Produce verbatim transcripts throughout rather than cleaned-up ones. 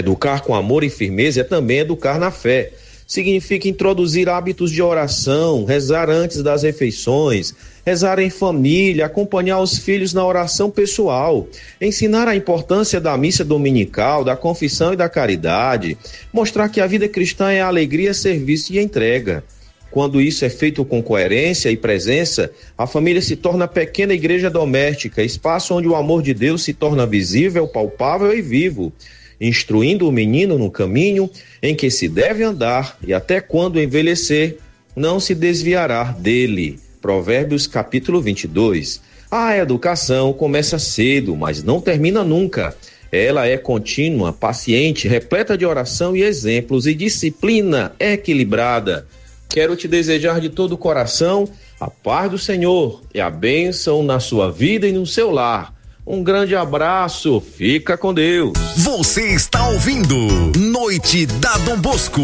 Educar com amor e firmeza é também educar na fé. Significa introduzir hábitos de oração, rezar antes das refeições, rezar em família, acompanhar os filhos na oração pessoal, ensinar a importância da missa dominical, da confissão e da caridade, mostrar que a vida cristã é alegria, serviço e entrega. Quando isso é feito com coerência e presença, a família se torna pequena igreja doméstica, espaço onde o amor de Deus se torna visível, palpável e vivo, instruindo o menino no caminho em que se deve andar e até quando envelhecer, não se desviará dele. Provérbios capítulo vinte e dois. A educação começa cedo, mas não termina nunca. Ela é contínua, paciente, repleta de oração e exemplos e disciplina equilibrada. Quero te desejar de todo o coração a paz do Senhor e a bênção na sua vida e no seu lar. Um grande abraço, fica com Deus. Você está ouvindo Noite da Dom Bosco.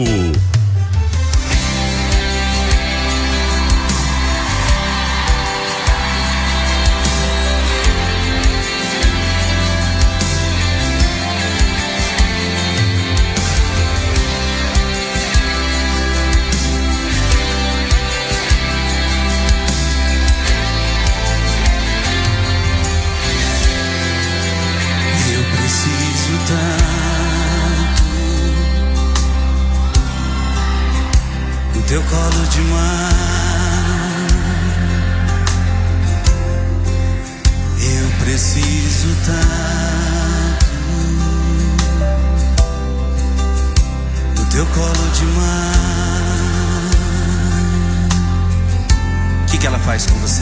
Teu colo de mar, eu preciso tanto do teu colo de mar. O que que ela faz com você?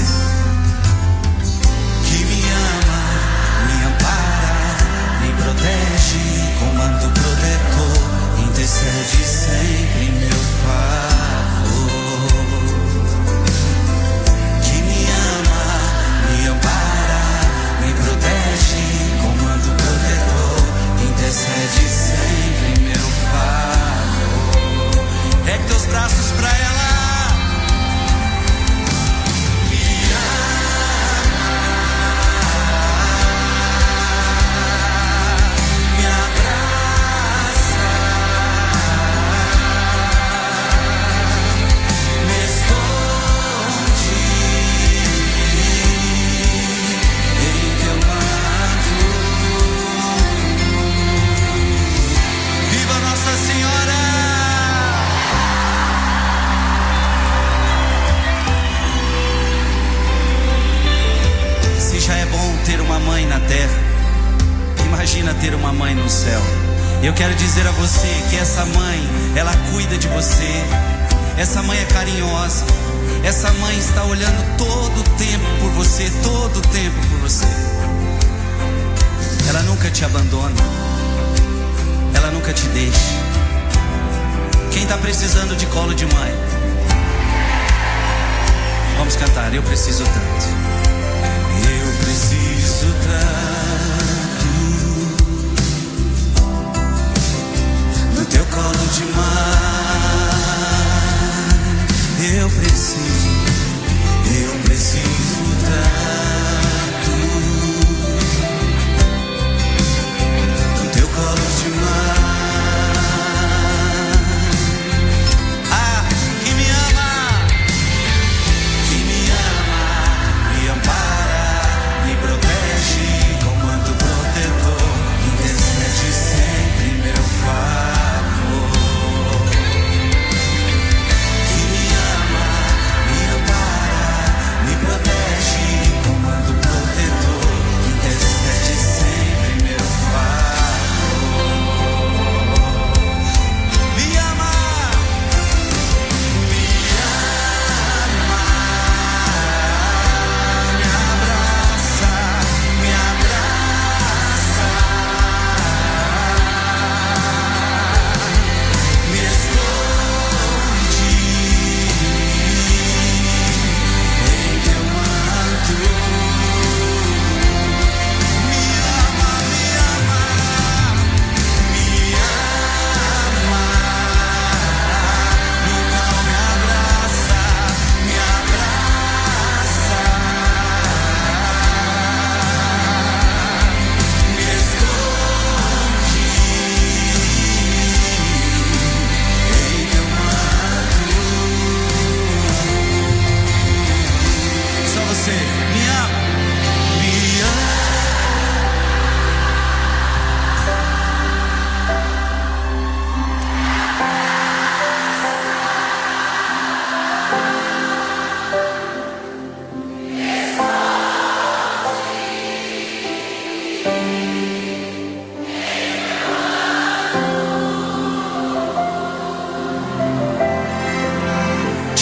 Que me ama, me ampara, me protege, comando protetor, intercede sempre em meu favor. Intercede sempre em meu favor. Ergue teus braços pra ela. Me ama, me abraça, me esconde em teu manto. Nossa Senhora! Se já é bom ter uma mãe na terra, imagina ter uma mãe no céu. Eu quero dizer a você que essa mãe, ela cuida de você. Essa mãe é carinhosa. Essa mãe está olhando todo o tempo por você, todo o tempo por você. Ela nunca te abandona. Ela nunca te deixa. Quem está precisando de colo de mãe? Vamos cantar. Eu preciso tanto. Eu preciso tanto do teu colo de mãe. Eu preciso, eu preciso tanto do teu colo de mãe.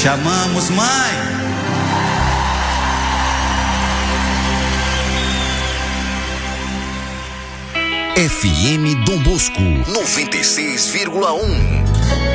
Te amamos, mãe. F M Dom Bosco noventa e seis vírgula um.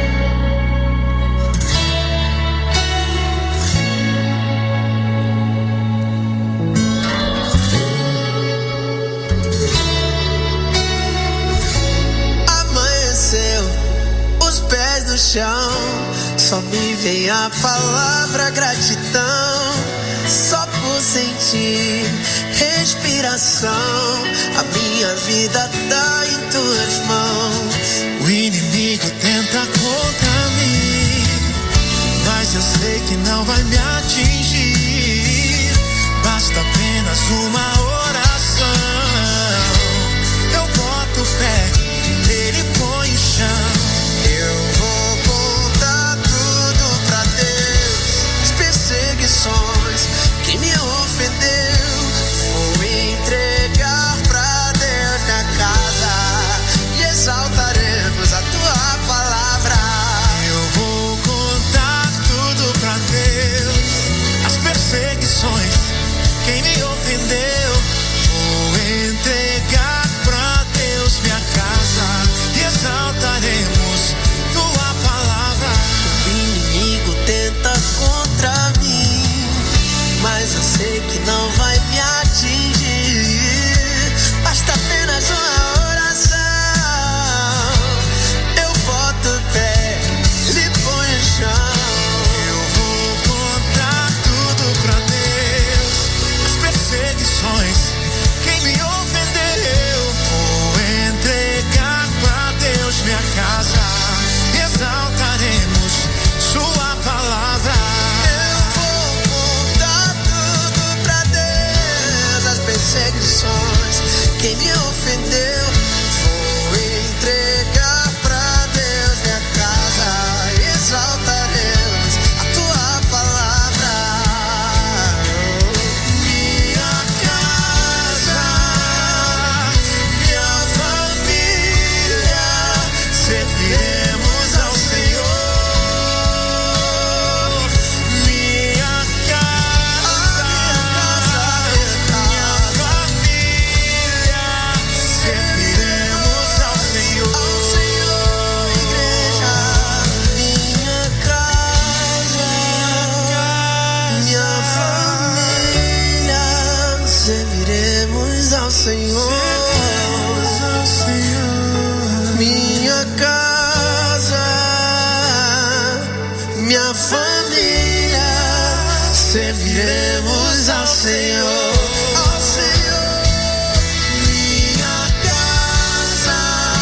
Amanheceu, os pés no chão, só me veio a palavra gratidão. Só por sentir respiração, a minha vida tá em tuas mãos. O inimigo tenta contra mim, mas eu sei que não vai me atingir. Basta apenas uma oração. Eu boto o pé, ele põe o chão. Eu vou contar tudo pra Deus, as perseguições, quem me ofendeu, vou entregar pra Deus minha casa e exaltaremos a tua palavra. Eu vou contar tudo pra Deus, as perseguições, quem me ofendeu, vou entregar pra Deus minha casa e exaltaremos tua palavra. O inimigo tenta contra mim, mas eu sei que não vai me atingir. Basta apenas uma oração. Eu boto o pé, ele põe o chão. Eu vou contar tudo pra Deus, as perseguições, quem me ofendeu, vou entregar pra Deus minha casa, exaltaremos sua palavra. Quem me ofendeu, vou entregar pra Deus minha casa, exaltaremos a tua palavra. Minha casa, minha família, serviremos ao Senhor. Minha casa, minha família, serviremos ao Senhor. Ao Senhor, igreja. Minha casa, minha família, serviremos ao Senhor. Minha casa, minha família, serviremos ao Senhor. Ao Senhor. Minha casa,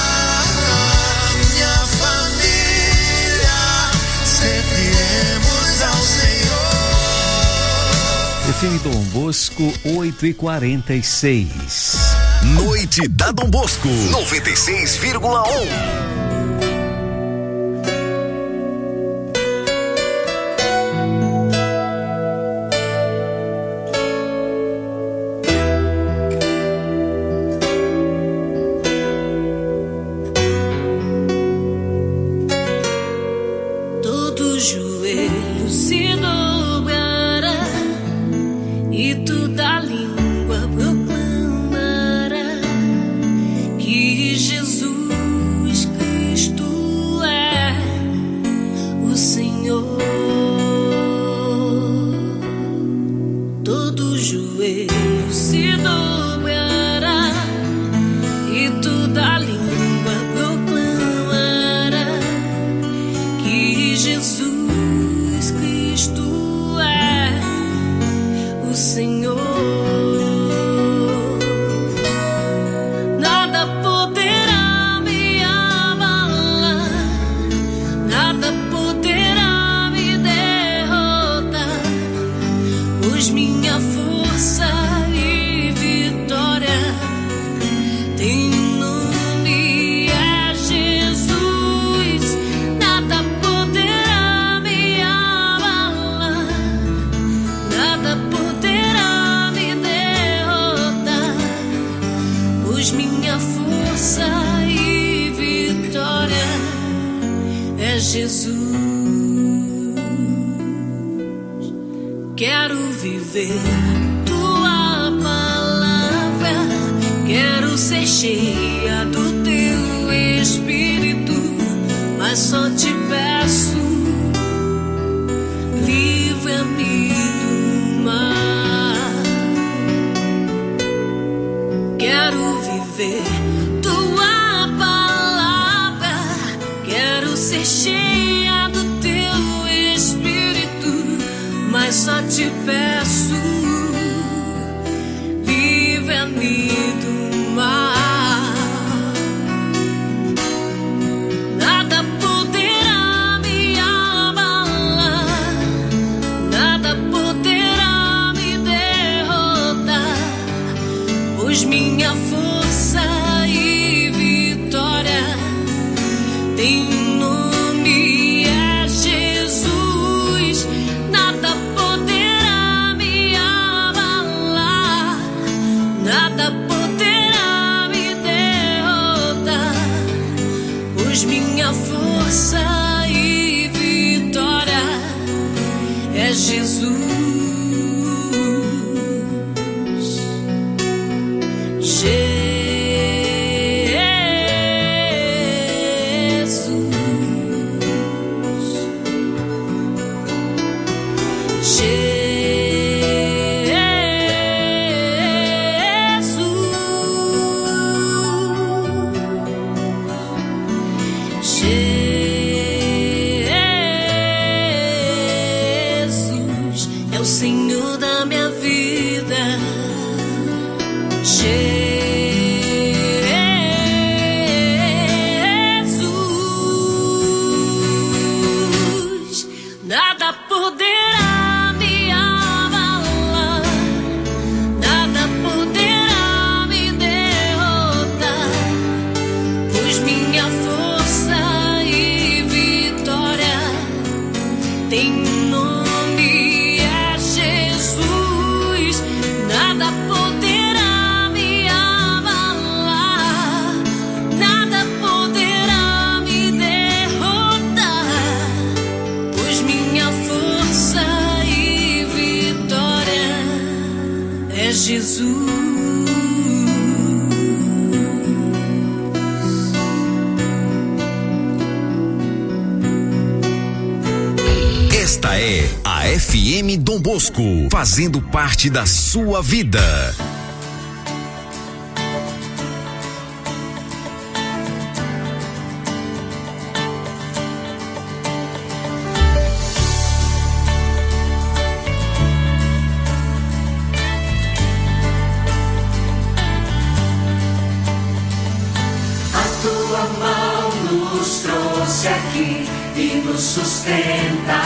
minha família, serviremos ao Senhor. F M Dom Bosco, oito e quarenta e seis. Noite da Dom Bosco noventa e seis vírgula um. Todo joelho se dobrará e toda língua proclamará que Jesus Cristo é o Senhor. Todo joelho se dobrará e toda língua proclamará que Jesus Cristo é o Senhor. Nada poderá me abalar, nada poderá me derrotar, pois minha força e vitória tem um nome, é Jesus. Nada poderá me abalar, nada poderá me derrotar, pois minha força e vitória é Jesus. Quero viver tua palavra, quero ser cheia do teu Espírito, mas só te peço, livra-me do mal. Quero viver tua palavra, quero ser cheia do teu Espírito, mas só te peço, livra-me do mal. Nada poderá me abalar, nada poderá me derrotar, pois minha força e vitória tem um nome, é Jesus. Nada poderá me abalar, nada poderá me derrotar, pois minha força e vitória é Jesus. Jesus é o Senhor da minha vida. Jesus, nada poderá me abalar, nada poderá me derrotar, pois minha força e vitória tem um nome, é Jesus. Nada poderá me abalar, nada poderá me derrotar, pois minha força e vitória é Jesus. Esta é a F M Dom Bosco, fazendo parte da sua vida. A tua mão nos trouxe aqui e nos sustenta.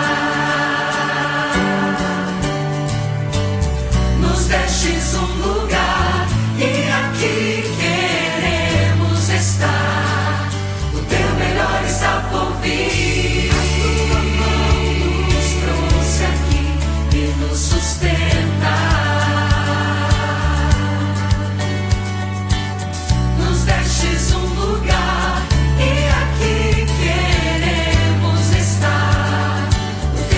Nos destes um lugar e aqui queremos estar. O teu melhor está por vir. A tua mão nos trouxe aqui e nos sustenta. Nos destes um lugar e aqui queremos estar. O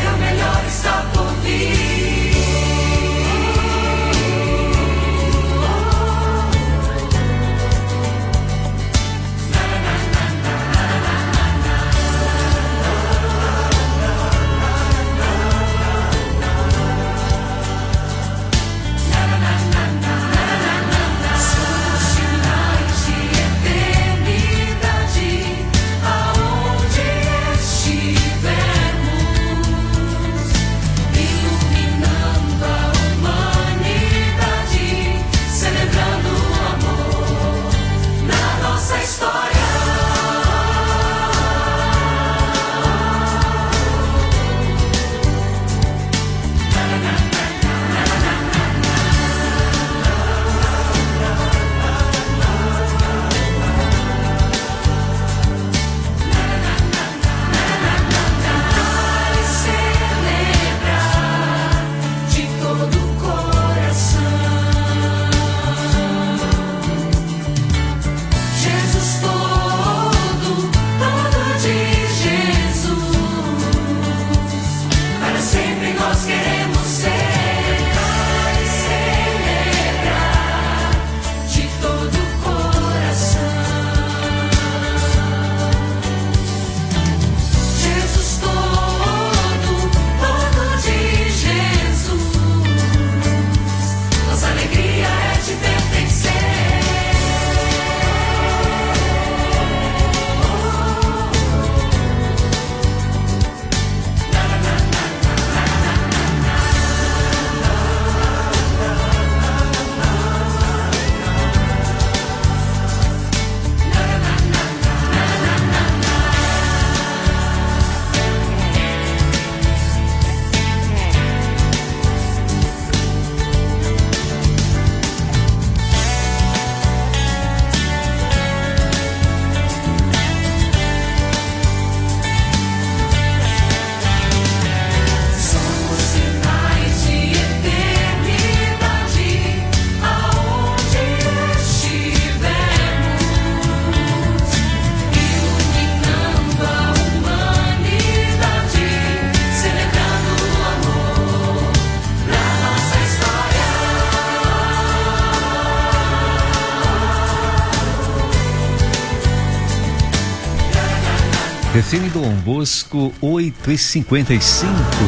F M Dom Bosco, oito e cinquenta e cinco.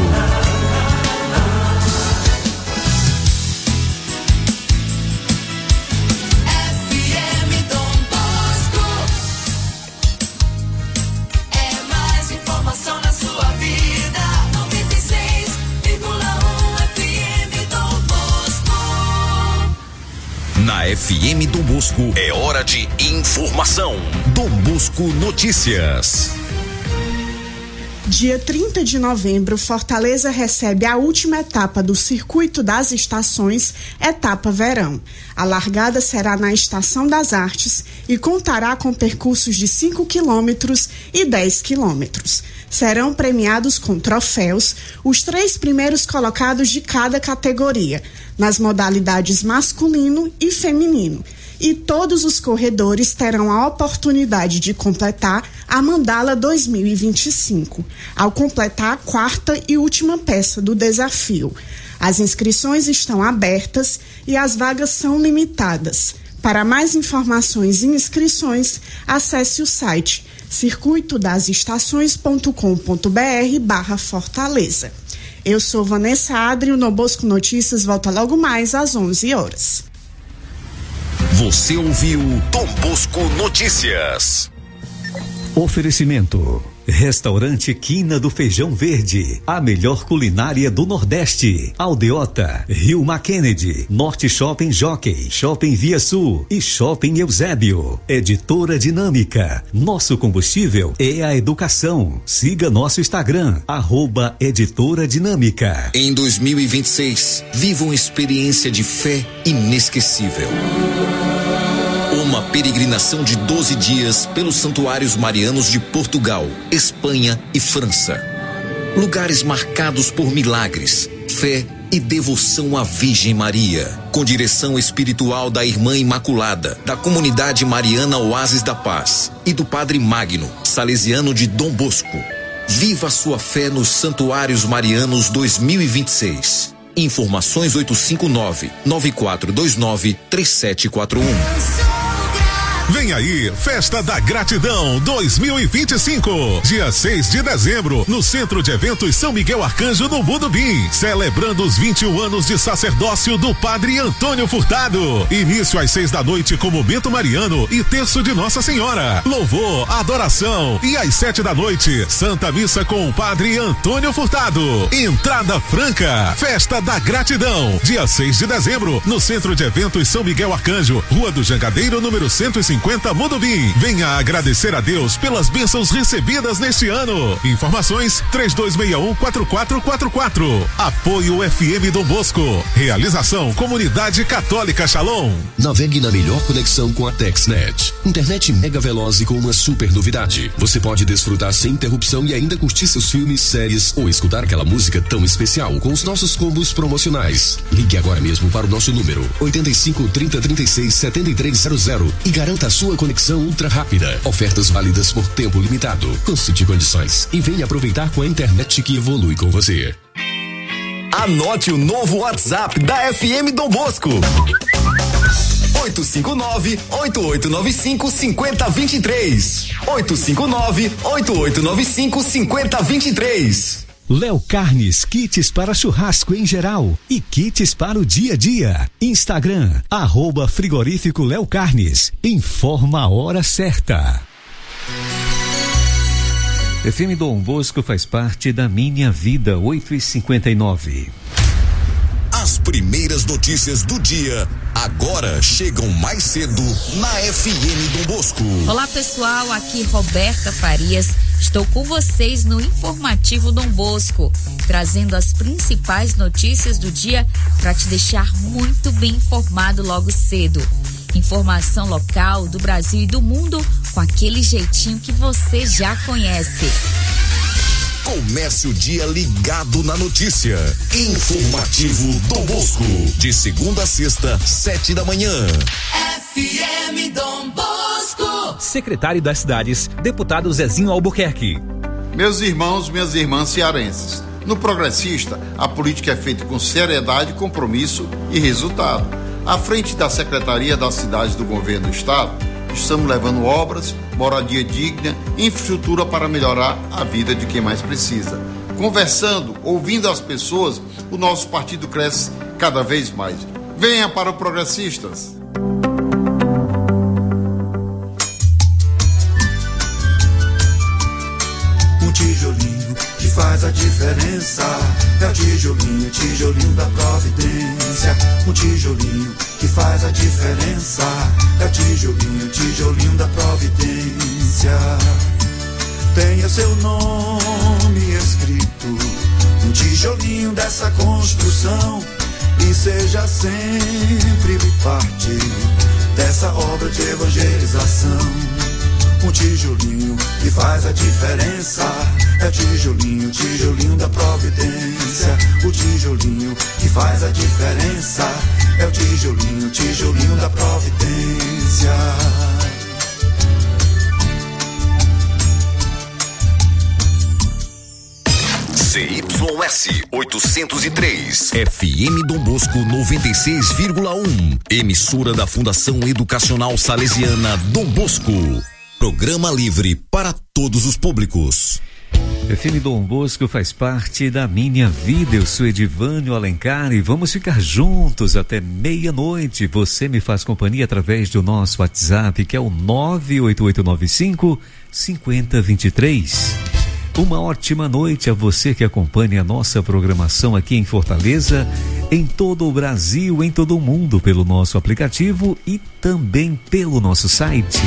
Na F M Dom Bosco é hora de informação. Dom Bosco Notícias. Dia trinta de novembro, Fortaleza recebe a última etapa do Circuito das Estações, etapa verão. A largada será na Estação das Artes e contará com percursos de cinco quilômetros e dez quilômetros. Serão premiados com troféus os três primeiros colocados de cada categoria, nas modalidades masculino e feminino. E todos os corredores terão a oportunidade de completar a Mandala dois mil e vinte e cinco, ao completar a quarta e última peça do desafio. As inscrições estão abertas e as vagas são limitadas. Para mais informações e inscrições, acesse o site circuito das estações ponto com ponto br barra Fortaleza. Eu sou Vanessa Adri, o Dom Bosco Notícias volta logo mais às onze horas. Você ouviu Dom Bosco Notícias. Oferecimento: Restaurante Quina do Feijão Verde, a melhor culinária do Nordeste. Aldeota, Rio Mackenedy, Norte Shopping Jockey, Shopping Via Sul e Shopping Eusébio. Editora Dinâmica, nosso combustível é a educação. Siga nosso Instagram, arroba Editora Dinâmica. Em dois mil e vinte e seis, viva uma experiência de fé inesquecível. Uma peregrinação de doze dias pelos santuários marianos de Portugal, Espanha e França. Lugares marcados por milagres, fé e devoção à Virgem Maria. Com direção espiritual da Irmã Imaculada, da Comunidade Mariana Oásis da Paz e do Padre Magno, salesiano de Dom Bosco. Viva a sua fé nos Santuários Marianos dois mil e vinte e seis. Informações oito cinco nove, nove quatro dois nove, três sete quatro um. Vem aí, Festa da Gratidão dois mil e vinte e cinco, dia seis de dezembro, no Centro de Eventos São Miguel Arcanjo, no Mudubim, celebrando os vinte e um anos de sacerdócio do Padre Antônio Furtado. Início às seis da noite com momento mariano e terço de Nossa Senhora, louvor, adoração, e às sete da noite, Santa Missa com o Padre Antônio Furtado. Entrada franca, Festa da Gratidão, dia seis de dezembro, no Centro de Eventos São Miguel Arcanjo, Rua do Jangadeiro, número cento e cinquenta, Mudubim. Venha agradecer a Deus pelas bênçãos recebidas neste ano. Informações três dois seis um, quatro quatro quatro quatro. Apoio F M Dom Bosco. Realização Comunidade Católica Shalom. Navegue na melhor conexão com a TexNet. Internet mega veloz e com uma super novidade. Você pode desfrutar sem interrupção e ainda curtir seus filmes, séries ou escutar aquela música tão especial com os nossos combos promocionais. Ligue agora mesmo para o nosso número oito cinco, trinta, trinta e seis, setenta e três zero zero e garanta a sua conexão ultra rápida. Ofertas válidas por tempo limitado. Consulte condições e venha aproveitar com a internet que evolui com você. Anote o novo WhatsApp da F M Dom Bosco. oito cinco nove, oito oito nove cinco, cinco zero dois três. oito cinco nove, oito oito nove cinco, cinco zero dois três. Léo Carnes, kits para churrasco em geral e kits para o dia a dia. Instagram, arroba frigorífico Léo Carnes. Informa a hora certa. F M Dom Bosco faz parte da minha vida, oito e cinquenta e nove. As primeiras notícias do dia agora chegam mais cedo na F M Dom Bosco. Olá pessoal, aqui Roberta Farias. Estou com vocês no Informativo Dom Bosco, trazendo as principais notícias do dia para te deixar muito bem informado logo cedo. Informação local, do Brasil e do mundo, com aquele jeitinho que você já conhece. Comece o dia ligado na notícia. Informativo Dom Bosco, de segunda a sexta, sete da manhã. F M Dom Bosco. Secretário das Cidades, deputado Zezinho Albuquerque. Meus irmãos, minhas irmãs cearenses, no Progressista, a política é feita com seriedade, compromisso e resultado. À frente da Secretaria das Cidades do Governo do Estado, Estamos levando obras, moradia digna, infraestrutura para melhorar a vida de quem mais precisa. Conversando, ouvindo as pessoas, o nosso partido cresce cada vez mais. Venha para o Progressistas. Um tijolinho que faz a diferença. É o tijolinho, tijolinho da providência. Um tijolinho que faz a diferença. É o tijolinho, tijolinho da providência. Tenha seu nome escrito no tijolinho dessa construção e seja sempre parte dessa obra de evangelização. Um tijolinho que faz a diferença. É o tijolinho, tijolinho da providência. O tijolinho que faz a diferença. É o tijolinho, tijolinho da providência. C Y S oitocentos e três, F M Dom Bosco noventa e seis vírgula um, emissora da Fundação Educacional Salesiana Dom Bosco. Programa livre para todos os públicos. F M Dom Bosco faz parte da minha vida. Eu sou Edivânio Alencar e vamos ficar juntos até meia-noite. Você me faz companhia através do nosso WhatsApp, que é o nove oito oito nove cinco, cinco zero dois três. Uma ótima noite a você que acompanha a nossa programação aqui em Fortaleza, em todo o Brasil, em todo o mundo, pelo nosso aplicativo e também pelo nosso site.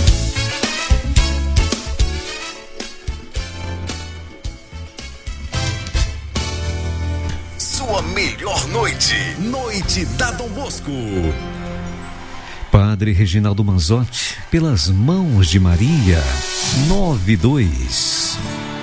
Sua melhor noite, noite da Dom Bosco. Padre Reginaldo Manzotti, pelas mãos de Maria, nove dois.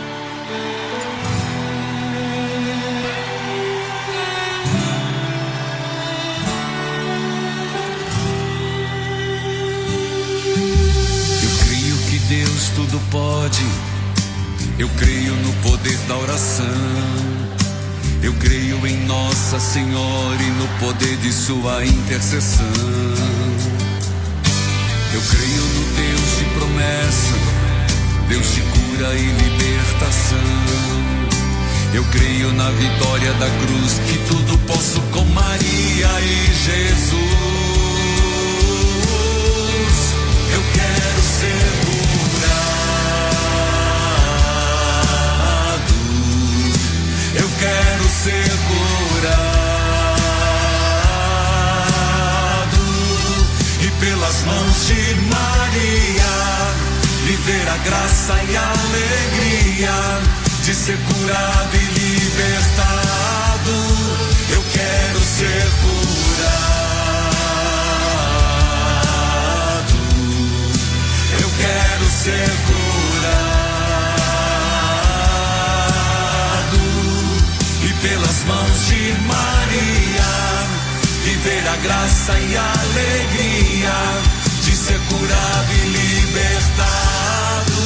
Deus tudo pode, eu creio no poder da oração, eu creio em Nossa Senhora e no poder de sua intercessão, eu creio no Deus de promessa, Deus de cura e libertação, eu creio na vitória da cruz, que tudo posso com Maria e Jesus, eu quero ser eu quero ser curado e pelas mãos de Maria viver a graça e a alegria de ser curado e libertado. Eu quero ser curado, eu quero ser curado pelas mãos de Maria, viver a graça e a alegria de ser curado e libertado.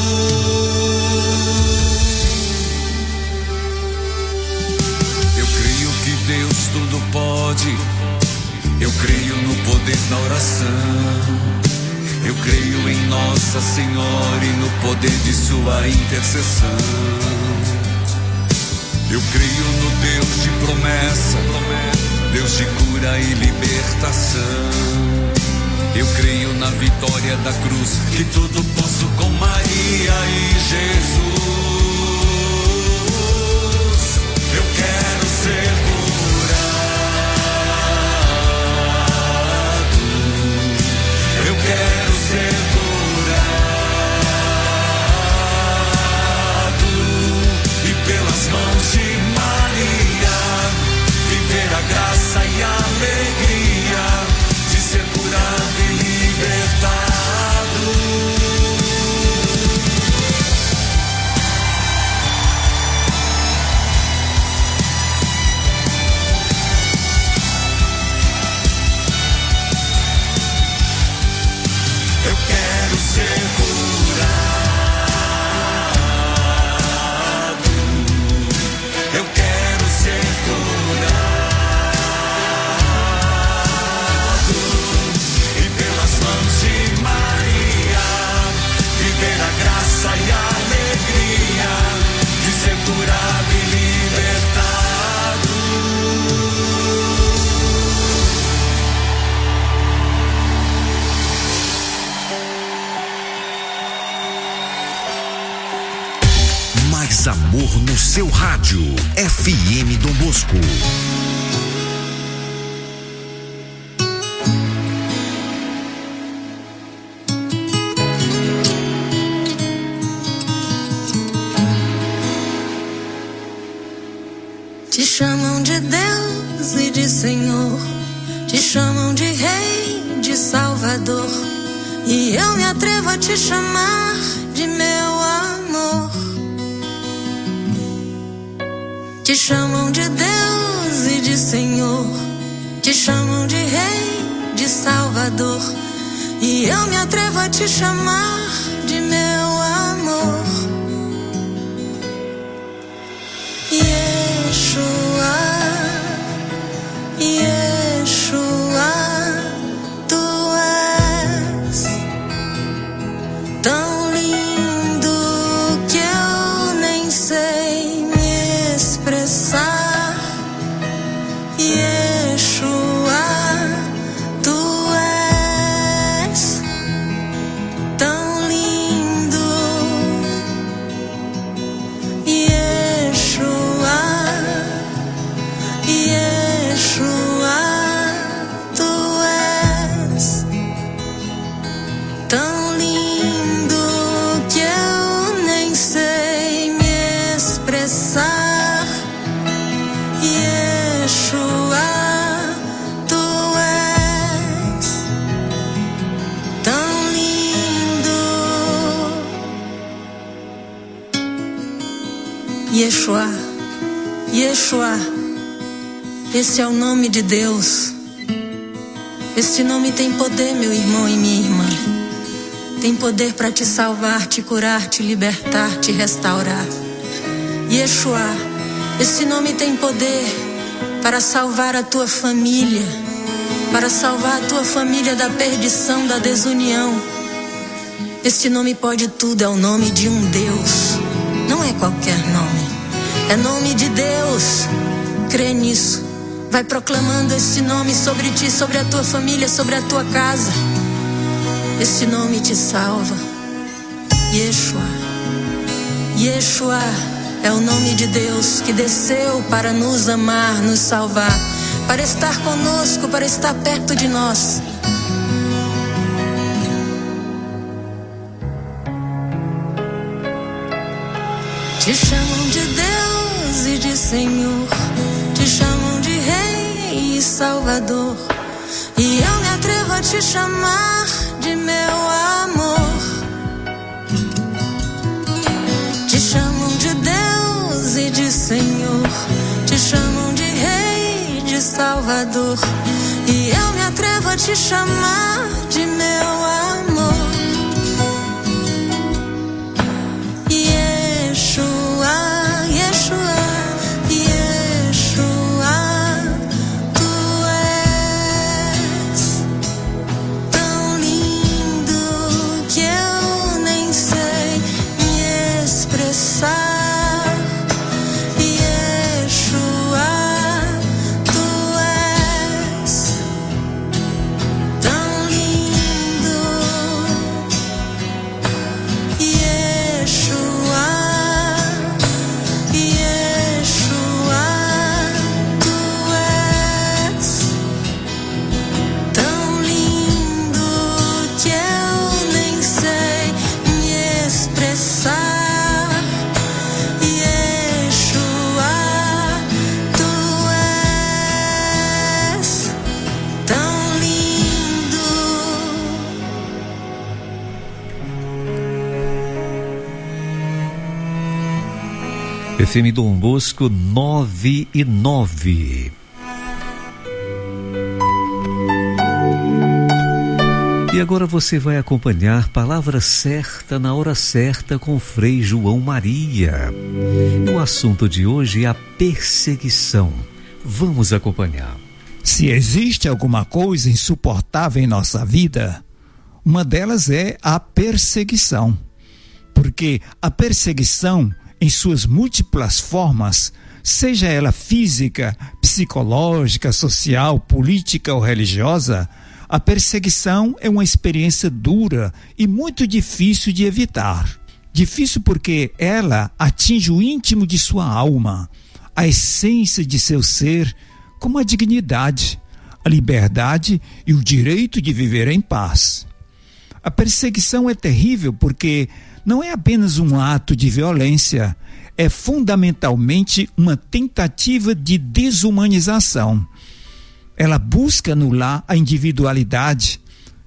Eu creio que Deus tudo pode, eu creio no poder da oração, eu creio em Nossa Senhora e no poder de sua intercessão. Eu creio no Deus de promessa, Deus de cura e libertação. Eu creio na vitória da cruz, que tudo posso com Maria e Jesus. Eu quero ser curado, eu quero ser curado e pelas mãos de Maria viver a graça e a alegria de ser curado e libertado. Mais amor no seu rádio. F M Dom Bosco. Te chamam de Deus e de Senhor, te chamam de Rei, de Salvador, e eu me atrevo a te chamar de meu amor. Te chamam de Deus e de Senhor, te chamam de Rei, de Salvador, e eu me atrevo a te chamar de meu amor. Yeshua, Yeshua, tu és tão lindo que eu nem sei me expressar. Yeshua, tu és tão lindo. Yeshua, Yeshua, tu és tão lindo que eu nem sei me expressar. Yeshua, tu és tão lindo. Yeshua, Yeshua, esse é o nome de Deus. Este nome tem poder, meu irmão e minha irmã. Tem poder para te salvar, te curar, te libertar, te restaurar. Yeshua, esse nome tem poder para salvar a tua família, para salvar a tua família da perdição, da desunião. Este nome pode tudo, é o nome de um Deus. Não é qualquer nome, é nome de Deus. Crê nisso. Vai proclamando esse nome sobre ti, sobre a tua família, sobre a tua casa. Esse nome te salva. Yeshua, Yeshua é o nome de Deus que desceu para nos amar, nos salvar, para estar conosco, para estar perto de nós. Te chamam de Deus e de Senhor, te chamam de Rei e Salvador, e eu me atrevo a te chamar de meu amor. Te chamam de Deus e de Senhor, te chamam de Rei e de Salvador, e eu me atrevo a te chamar de meu amor. Yeshua, Yeshua, Yeshua, tu és tão lindo que eu nem sei me expressar. Yeshua, tu és tão lindo. Yeshua, Yeshua, tu és tão lindo que eu nem sei me expressar. Yeshua, tu és tão lindo. F M Dom Bosco nove e nove. E agora você vai acompanhar Palavra Certa na Hora Certa com Frei João Maria. O assunto de hoje é a perseguição. Vamos acompanhar. Se existe alguma coisa insuportável em nossa vida, uma delas é a perseguição. Porque a perseguição, em suas múltiplas formas, seja ela física, psicológica, social, política ou religiosa, a perseguição é uma experiência dura e muito difícil de evitar. Difícil porque ela atinge o íntimo de sua alma, a essência de seu ser, como a dignidade, a liberdade e o direito de viver em paz. A perseguição é terrível porque não é apenas um ato de violência, é fundamentalmente uma tentativa de desumanização. Ela busca anular a individualidade,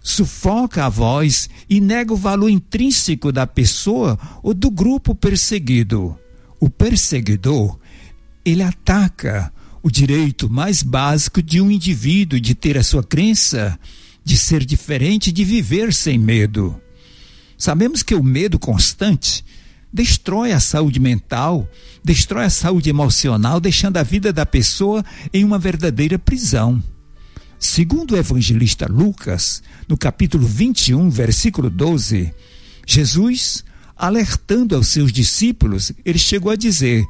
sufoca a voz e nega o valor intrínseco da pessoa ou do grupo perseguido. O perseguidor, ele ataca o direito mais básico de um indivíduo de ter a sua crença, de ser diferente, de viver sem medo. Sabemos que o medo constante destrói a saúde mental, destrói a saúde emocional, deixando a vida da pessoa em uma verdadeira prisão. Segundo o evangelista Lucas, no capítulo vinte e um, versículo doze, Jesus, alertando aos seus discípulos, ele chegou a dizer: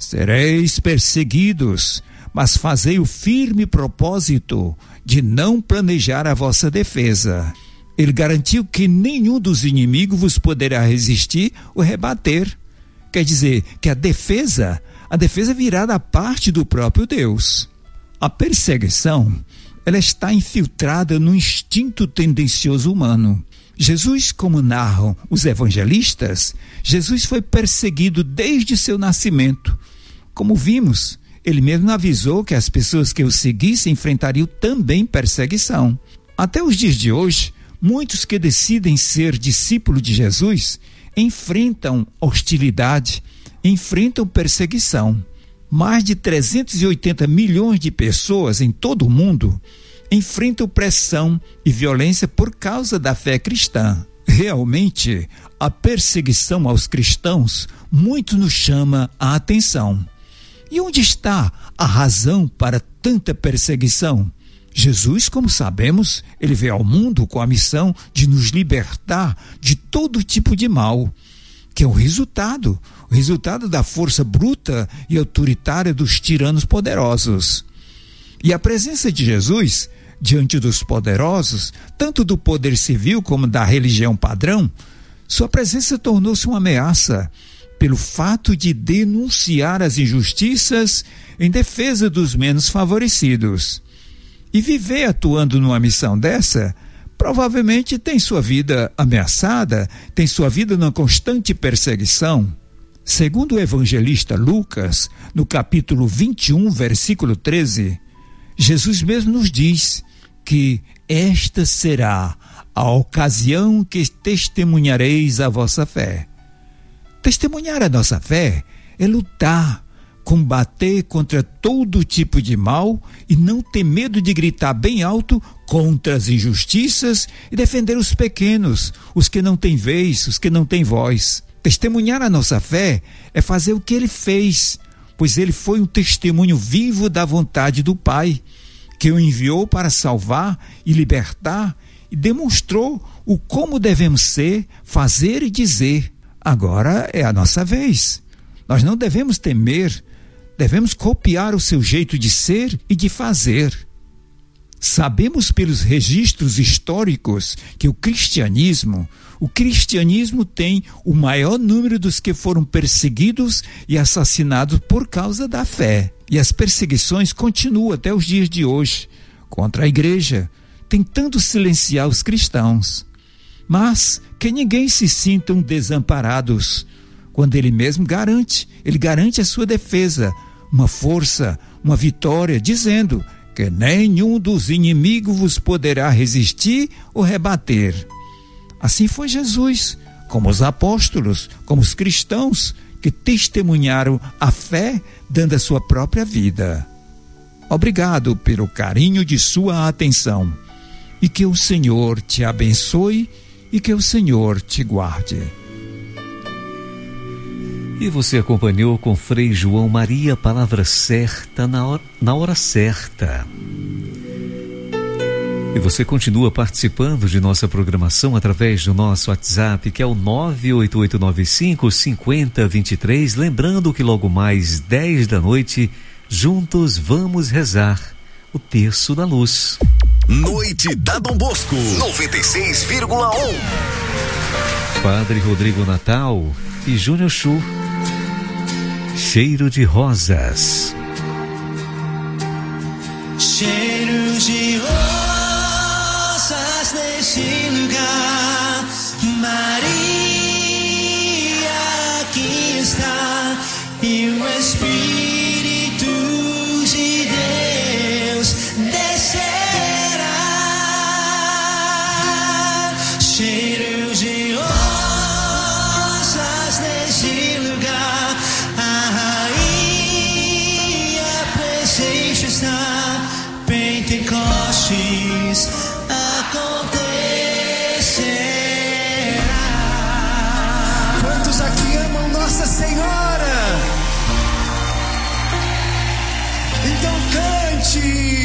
sereis perseguidos, mas fazei o firme propósito de não planejar a vossa defesa. Ele garantiu que nenhum dos inimigos vos poderá resistir ou rebater. Quer dizer que a defesa, a defesa virá da parte do próprio Deus. A perseguição, ela está infiltrada no instinto tendencioso humano. Jesus, como narram os evangelistas, Jesus foi perseguido desde seu nascimento. Como vimos, ele mesmo avisou que as pessoas que o seguissem enfrentariam também perseguição. Até os dias de hoje, muitos que decidem ser discípulos de Jesus enfrentam hostilidade, enfrentam perseguição. Mais de trezentos e oitenta milhões de pessoas em todo o mundo enfrentam pressão e violência por causa da fé cristã. Realmente, a perseguição aos cristãos muito nos chama a atenção. E onde está a razão para tanta perseguição? Jesus, como sabemos, ele veio ao mundo com a missão de nos libertar de todo tipo de mal, que é o resultado, o resultado da força bruta e autoritária dos tiranos poderosos. E a presença de Jesus diante dos poderosos, tanto do poder civil como da religião padrão, sua presença tornou-se uma ameaça pelo fato de denunciar as injustiças em defesa dos menos favorecidos. E viver atuando numa missão dessa, provavelmente tem sua vida ameaçada, tem sua vida numa constante perseguição. Segundo o evangelista Lucas, no capítulo vinte e um, versículo treze, Jesus mesmo nos diz que esta será a ocasião que testemunhareis a vossa fé. Testemunhar a nossa fé é lutar, combater contra todo tipo de mal e não ter medo de gritar bem alto contra as injustiças e defender os pequenos, os que não têm vez, os que não têm voz. Testemunhar a nossa fé é fazer o que ele fez, pois ele foi um testemunho vivo da vontade do Pai, que o enviou para salvar e libertar e demonstrou o como devemos ser, fazer e dizer. Agora é a nossa vez. Nós não devemos temer, devemos copiar o seu jeito de ser e de fazer. Sabemos pelos registros históricos que o cristianismo, o cristianismo tem o maior número dos que foram perseguidos e assassinados por causa da fé. E as perseguições continuam até os dias de hoje contra a igreja, tentando silenciar os cristãos. Mas que ninguém se sintam desamparados, quando ele mesmo garante, ele garante a sua defesa, uma força, uma vitória, dizendo que nenhum dos inimigos vos poderá resistir ou rebater. Assim foi Jesus, como os apóstolos, como os cristãos que testemunharam a fé dando a sua própria vida. Obrigado pelo carinho de sua atenção e que o Senhor te abençoe e que o Senhor te guarde. E você acompanhou com Frei João Maria a palavra certa na hora, na hora certa. E você continua participando de nossa programação através do nosso WhatsApp, que é o nove oito oito nove cinco, cinco zero dois três. Lembrando que logo mais dez da noite, juntos vamos rezar o Terço da Luz. Noite da Dom Bosco, noventa e seis vírgula um. Padre Rodrigo Natal e Júnior Chu. Cheiro de rosas. Cheiro de rosas nesse lugar, Maria aqui está, e o Espírito de Deus descerá. Cheiro de rosas nesse lugar, a rainha presente está. Pentecostes acontecerá. Quantos aqui amam Nossa Senhora? Então cante.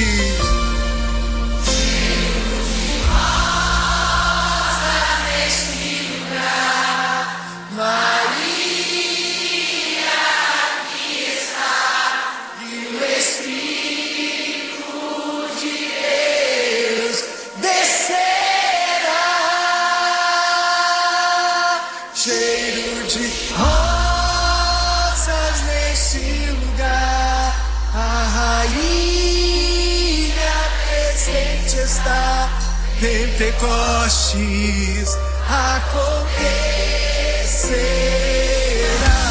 Pentecostes acontecerá.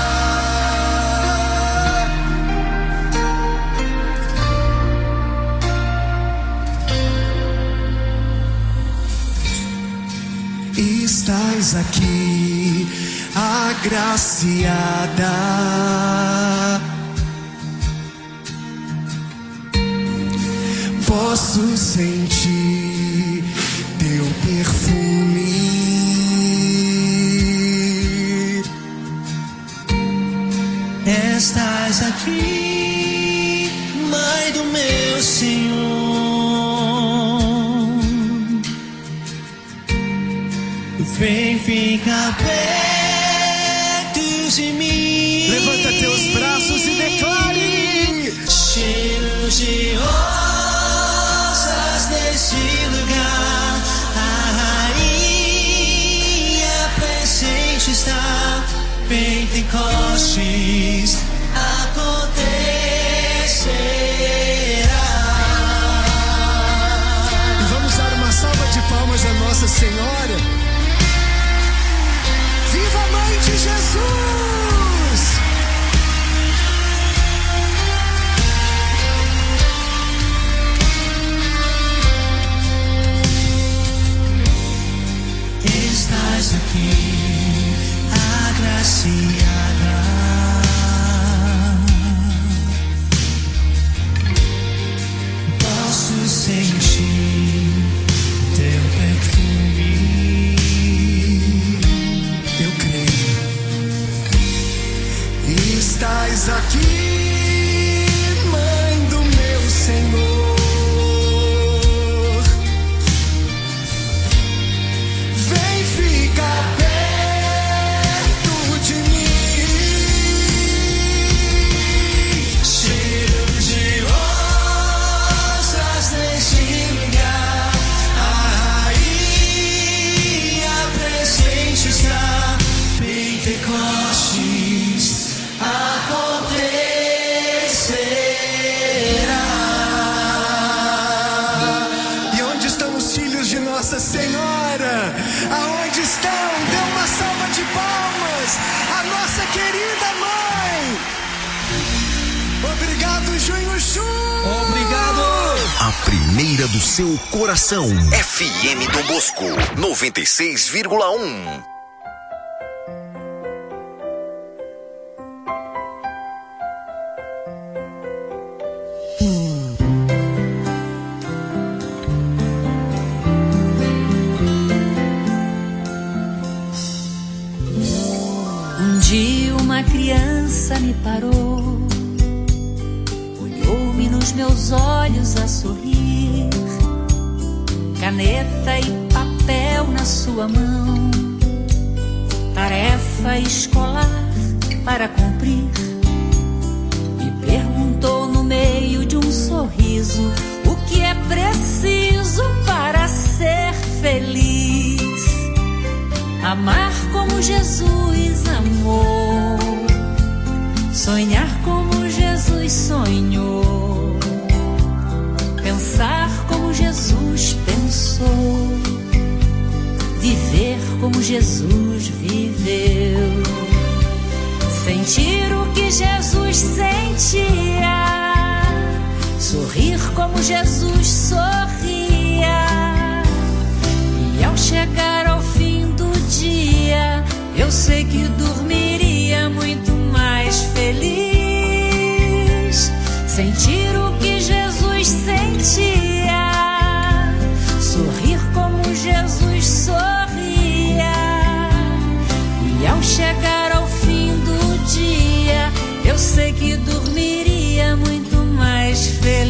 Estás aqui, agraciada, posso sentir teu perfume. Estás aqui, Mãe do meu Senhor. Vem ficar perto de mim. Levanta teus braços e declare: cheiro de rosas nesse lugar, a rainha presente está. Pentecostes acontecerá. E vamos dar uma salva de palmas a Nossa Senhora. Viva a Mãe de Jesus! Estás aqui, agraciada, posso sentir teu perfume. Eu creio. Estás aqui, Mãe do meu Senhor. Vem ficar perto de mim. Cheiro de rosas nesse lugar, a rainha presente está. Pentecostes acontecerá. E onde estão os filhos de Nossa Senhora? Aonde estão? Dê uma salva de palmas à nossa querida mãe. Obrigado, Júnior Chu. Obrigado. A primeira do seu coração. F M Dom Bosco noventa e seis vírgula um. Um dia uma criança me parou, olhou-me nos meus olhos a sorrir, caneta e papel na sua mão, tarefa escolar para cumprir. Me perguntou no meio de um sorriso o que é preciso para ser feliz. Amar como Jesus amou, sonhar como Jesus sonhou, pensar como Jesus pensou, viver como Jesus viveu, sentir o que Jesus sentia, sorrir como Jesus sorria. E ao chegar ao fim do dia, eu sei que dormiria muito mais feliz. Sentir o que Jesus sentia, sorrir como Jesus sorria. E ao chegar ao fim do dia, eu sei que dormiria muito mais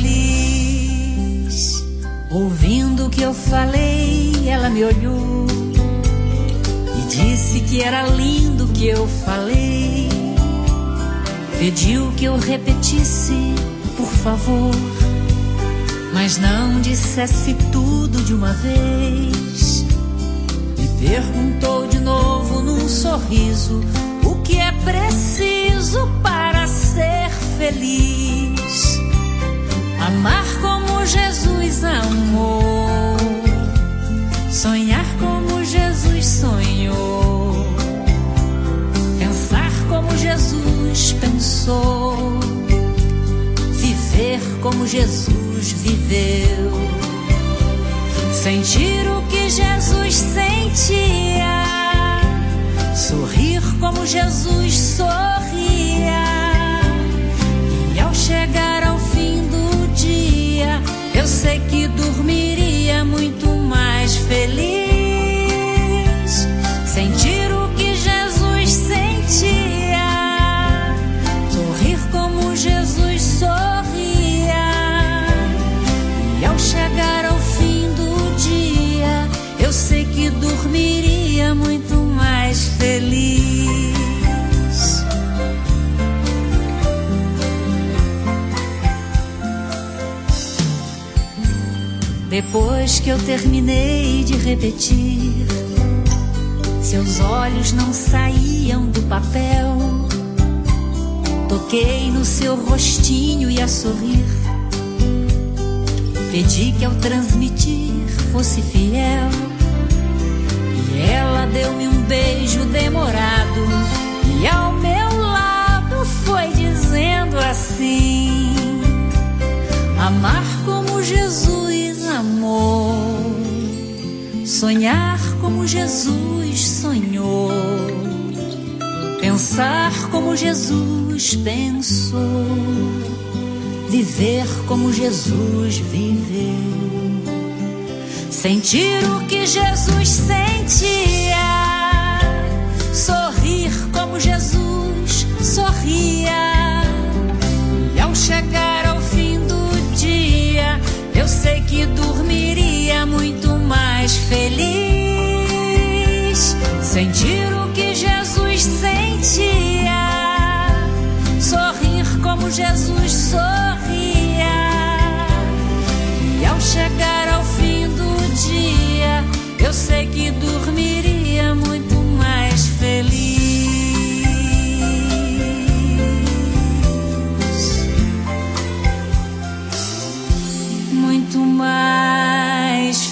feliz. Ouvindo o que eu falei, ela me olhou e disse que era lindo o que eu falei. Pediu que eu repetisse, por favor, mas não dissesse tudo de uma vez. Me perguntou de novo num sorriso o que é preciso para ser feliz. Amar como Jesus amou, sonhar como Jesus sonhou, pensar como Jesus pensou, viver como Jesus viveu, sentir o que Jesus sentia, sorrir como Jesus sorria. E ao chegar ao fim do dia, eu sei que dormiria muito mais feliz. Sentir o que Jesus sentia, sorrir como Jesus sorria. E ao chegar ao fim do dia, eu sei que dormiria muito mais feliz. Depois que eu terminei de repetir, seus olhos não saíam do papel. Toquei no seu rostinho e a sorrir, pedi que ao transmitir fosse fiel. E ela deu-me um beijo demorado e ao meu lado foi dizendo assim: amar como Jesus amou, sonhar como Jesus sonhou, pensar como Jesus pensou, viver como Jesus viveu, sentir o que Jesus sentia, sorrir como Jesus sorria. E ao chegar ao fim do dia, eu sei que dormiria muito mais feliz. Sentir o que Jesus sentia, sorrir como Jesus sorria. E ao chegar ao fim do dia, eu sei que dormiria muito mais feliz. Muito mais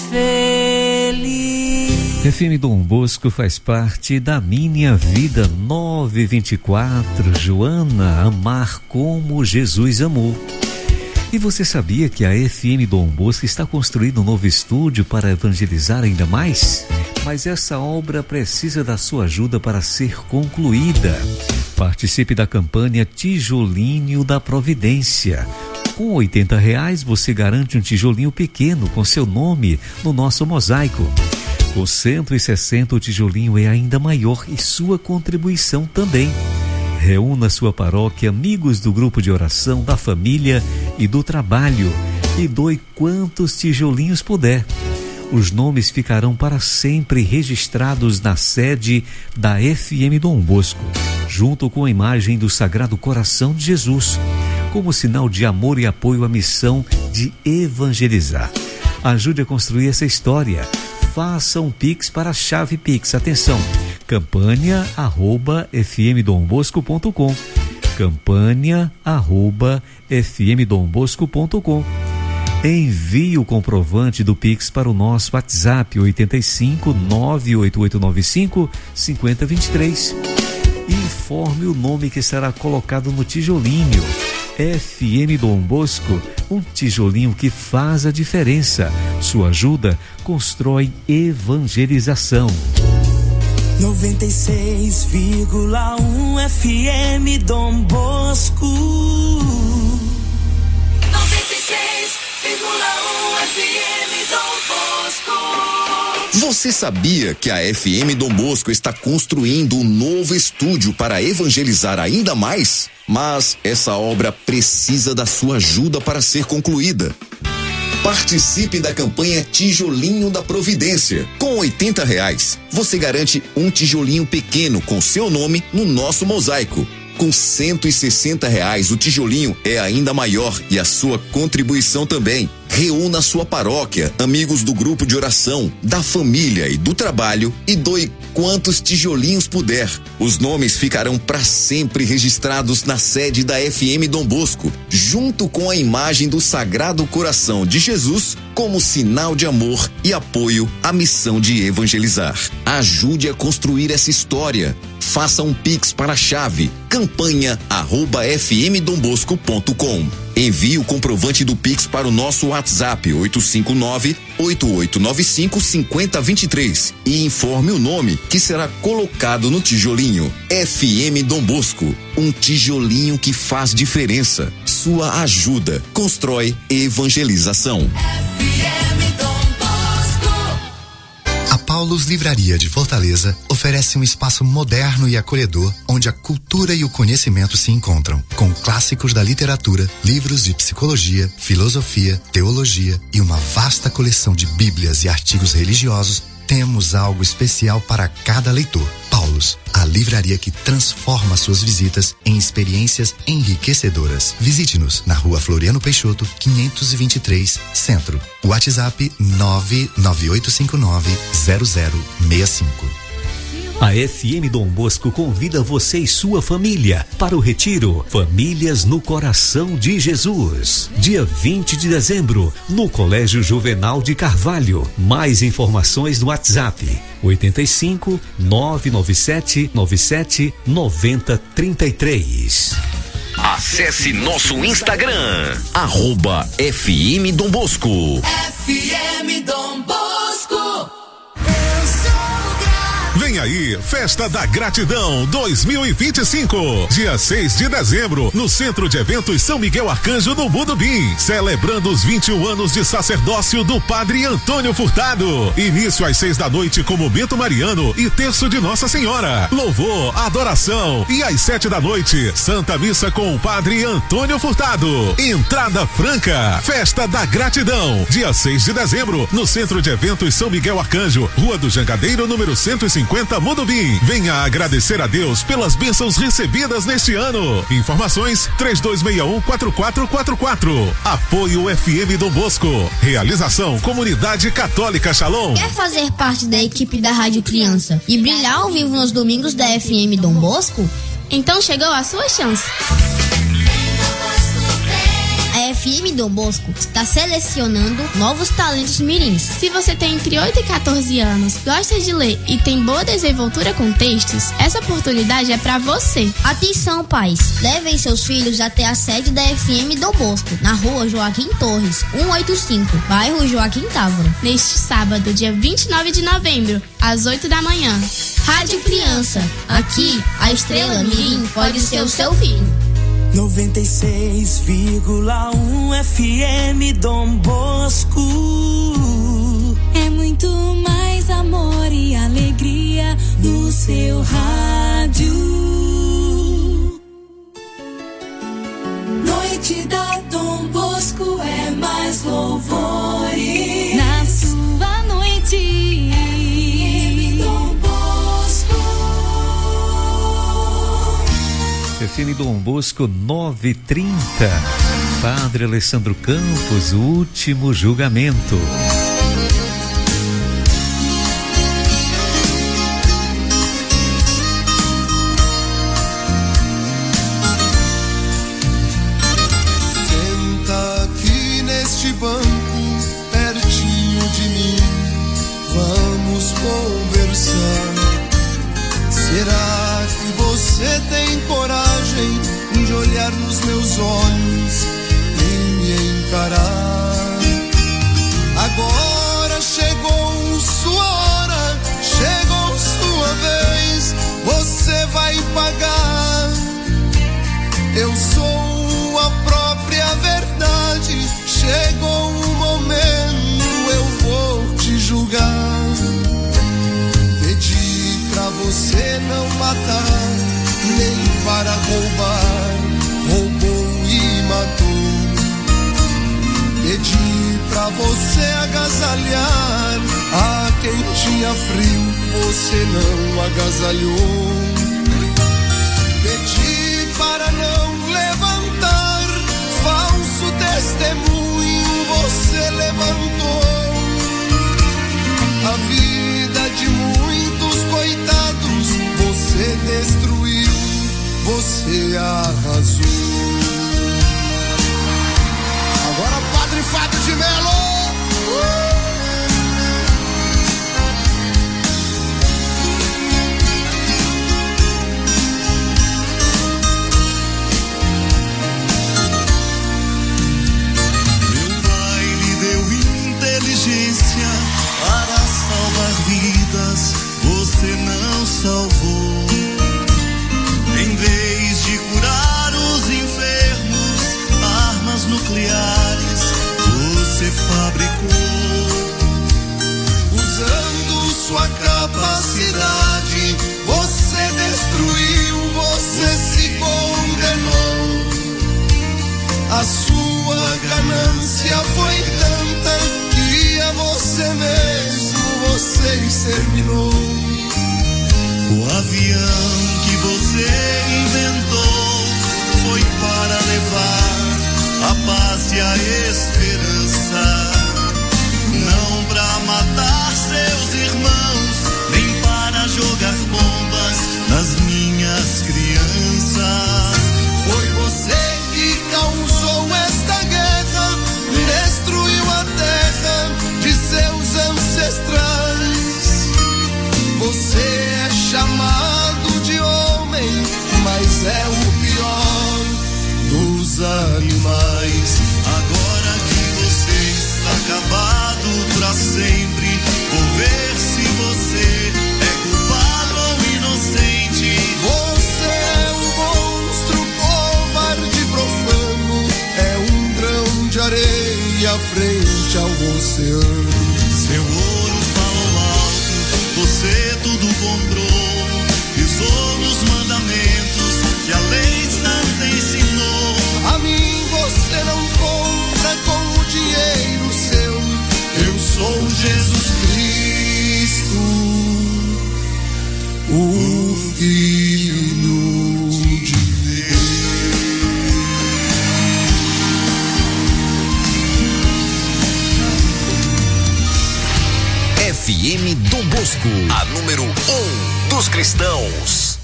feliz. F M Dom Bosco faz parte da minha vida. Nove e vinte e quatro. Joana, amar como Jesus amou. E você sabia que a F M Dom Bosco está construindo um novo estúdio para evangelizar ainda mais? Mas essa obra precisa da sua ajuda para ser concluída. Participe da campanha Tijolinho da Providência. Com oitenta reais você garante um tijolinho pequeno com seu nome no nosso mosaico. Com cento e sessenta o tijolinho é ainda maior e sua contribuição também. Reúna sua paróquia, amigos do grupo de oração, da família e do trabalho e doe quantos tijolinhos puder. Os nomes ficarão para sempre registrados na sede da F M Dom Bosco, junto com a imagem do Sagrado Coração de Jesus, como sinal de amor e apoio à missão de evangelizar. Ajude a construir essa história. Faça um Pix para a chave Pix. Atenção! campanha arroba f m dom bosco ponto com, campanha arroba f m dom bosco ponto com. Envie o comprovante do Pix para o nosso WhatsApp oitenta e cinco, nove oito oito nove cinco, cinco zero dois três. Informe o nome que será colocado no tijolinho. F M Dom Bosco, um tijolinho que faz a diferença. Sua ajuda constrói evangelização. noventa e seis vírgula um F M Dom Bosco. noventa e seis vírgula um F M Dom Bosco. Você sabia que a F M Dom Bosco está construindo um novo estúdio para evangelizar ainda mais? Mas essa obra precisa da sua ajuda para ser concluída. Participe da campanha Tijolinho da Providência. Com oitenta reais, você garante um tijolinho pequeno com seu nome no nosso mosaico. Com cento e sessenta reais, o tijolinho é ainda maior e a sua contribuição também. Reúna a sua paróquia, amigos do grupo de oração, da família e do trabalho e doe quantos tijolinhos puder. Os nomes ficarão para sempre registrados na sede da F M Dom Bosco, junto com a imagem do Sagrado Coração de Jesus, como sinal de amor e apoio à missão de evangelizar. Ajude a construir essa história. Faça um Pix para a chave campanha arroba f m dom bosco ponto com. Envie o comprovante do Pix para o nosso WhatsApp oito cinco nove, oito oito nove cinco, cinco zero dois três e informe o nome que será colocado no tijolinho. F M Dom Bosco, um tijolinho que faz diferença. Sua ajuda constrói evangelização. A Paulus Livraria de Fortaleza oferece um espaço moderno e acolhedor onde a cultura e o conhecimento se encontram, com clássicos da literatura, livros de psicologia, filosofia, teologia e uma vasta coleção de bíblias e artigos religiosos. Temos algo especial para cada leitor. Paulus, a livraria que transforma suas visitas em experiências enriquecedoras. Visite-nos na Rua Floriano Peixoto, quinhentos e vinte e três, Centro. WhatsApp nove nove oito cinco nove, zero zero seis cinco. A F M Dom Bosco convida você e sua família para o retiro Famílias no Coração de Jesus, dia vinte de dezembro, no Colégio Juvenal de Carvalho. Mais informações no WhatsApp oitenta e cinco, nove nove sete nove sete, nove zero três três. Acesse nosso Instagram, arroba F M Dom Bosco. F M Dom Bosco. Vem aí, Festa da Gratidão dois mil e vinte e cinco, dia seis de dezembro, no Centro de Eventos São Miguel Arcanjo, no Mudubim, celebrando os vinte e um anos de sacerdócio do Padre Antônio Furtado. Início às seis da noite com momento mariano e terço de Nossa Senhora, louvor, adoração, e às sete da noite, Santa Missa com o Padre Antônio Furtado. Entrada franca. Festa da Gratidão, dia seis de dezembro, no Centro de Eventos São Miguel Arcanjo, Rua do Jangadeiro, número cento e cinquenta, Mudubim. Venha agradecer a Deus pelas bênçãos recebidas neste ano. Informações três dois seis um, quatro quatro quatro quatro. Apoio F M Dom Bosco. Realização Comunidade Católica Shalom. Quer fazer parte da equipe da Rádio Criança e brilhar ao vivo nos domingos da F M Dom Bosco? Então chegou a sua chance. A F M Dom Bosco está selecionando novos talentos mirins. Se você tem entre oito e quatorze anos, gosta de ler e tem boa desenvoltura com textos, essa oportunidade é para você. Atenção, pais! Levem seus filhos até a sede da F M Dom Bosco, na Rua Joaquim Torres, cento e oitenta e cinco, bairro Joaquim Távora. Neste sábado, dia vinte e nove de novembro, às oito da manhã. Rádio Criança. Aqui, a estrela mirim pode ser o seu filho. noventa e seis vírgula um F M Dom Bosco. É muito mais amor e alegria no seu rádio. Noite da Dom Bosco é mais louvores. Na sua noite. F M Dom Bosco. F M Dom Bosco nove e trinta. Padre Alessandro Campos, o último julgamento. meus olhos e me encarar. Agora chegou sua hora, chegou sua vez, você vai pagar. Eu sou a própria verdade, chegou o momento, eu vou te julgar. Pedi pra você não matar, nem para roubar, roubou e matou. Pedi pra você agasalhar a quem tinha frio, você não agasalhou. Pedi para não levantar falso testemunho, você levantou. A vida de muitos coitados você destruiu, você arrasou. Agora Padre Fábio de Melo. Uh! Inteligência para salvar vidas, você não salvou. Em vez de curar os enfermos, armas nucleares você fabricou. Usando sua capacidade, você destruiu, você se condenou. A sua ganância foi tanta que a você mesmo você exterminou. O avião que você inventou foi para levar a paz e a esperança, não para matar seus irmãos, nem para jogar bombas nas minhas crianças. Foi você que causou esta guerra, destruiu a terra de seus ancestrais. Você é chamado de homem, mas é o pior dos animais. Agora que você está acabado pra sempre, vou ver se você é culpado ou inocente. Você é um monstro covarde, profano, é um grão de areia frente ao oceano. Seu ouro falou alto, você tudo comprou, pisou nos mandamentos que a lei santa ensinou. A mim você não compra com o dinheiro seu, eu sou Jesus Cristo, o Filho de Deus. F M Dom Bosco, a número um dos cristãos.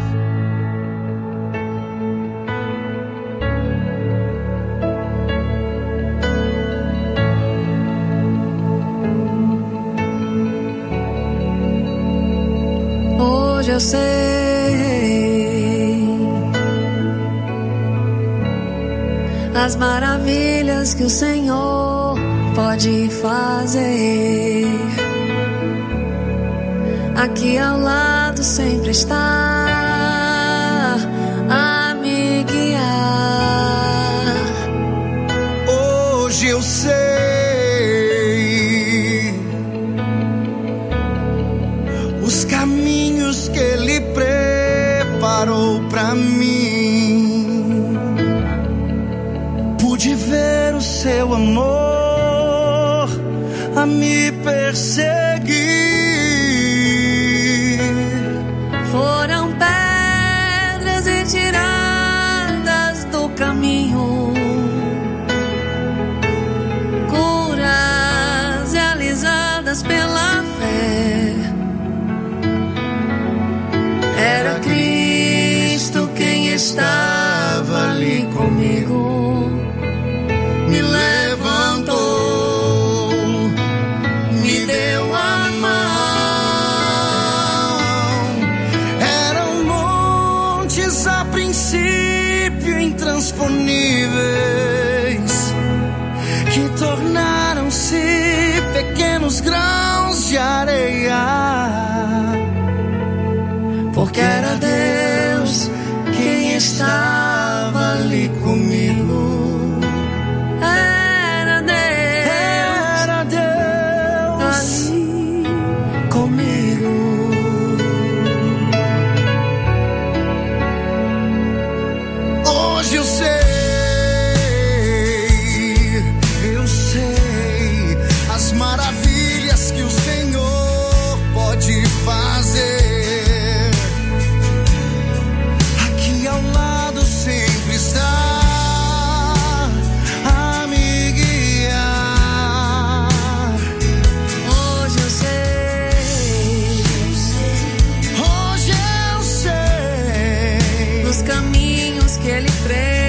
Hoje eu sei as maravilhas que o Senhor pode fazer. Aqui ao lado sempre está a me guiar. Hoje eu sei os caminhos que Ele preparou pra mim. Pude ver o seu amor a me perseguir. Foram pedras retiradas do caminho, curas realizadas pela fé. Era Cristo quem estava ali comigo, me levantou, me deu a mão. princípio intransponíveis que tornaram-se pequenos grãos de areia, porque era Deus quem estava ali comigo. Era Deus, era Deus ali comigo. Hoje eu sei, eu sei as maravilhas que o Senhor pode fazer. Aqui ao lado sempre está a me guiar. hoje eu sei, Hoje eu sei nos caminhos que Ele fez.